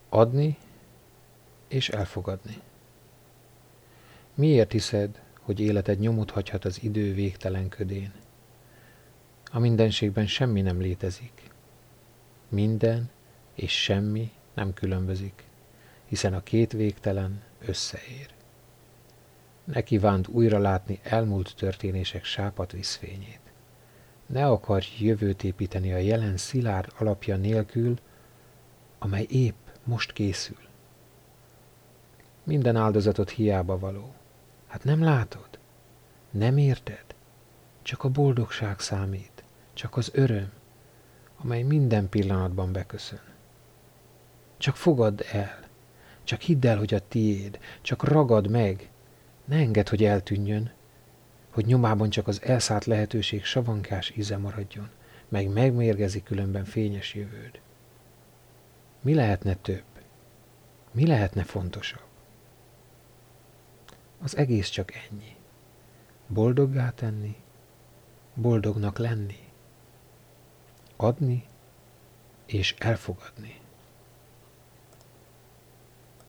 Adni és elfogadni. Miért hiszed, hogy életed nyomot hagyhat az idő végtelen ködén? A mindenségben semmi nem létezik. Minden és semmi nem különbözik, hiszen a két végtelen összeér. Ne kívánd újra látni elmúlt történések sápadt vízfényét. Ne akarj jövőt építeni a jelen szilárd alapja nélkül, amely épp most készül. Minden áldozatot hiába való. Hát nem látod? Nem érted? Csak a boldogság számít, csak az öröm, amely minden pillanatban beköszön. Csak fogadd el, csak hidd el, hogy a tiéd, csak ragad meg, ne engedd, hogy eltűnjön, hogy nyomában csak az elszállt lehetőség savankás íze maradjon, meg megmérgezi különben fényes jövőd. Mi lehetne több? Mi lehetne fontosabb? Az egész csak ennyi. Boldoggá tenni, boldognak lenni, adni és elfogadni.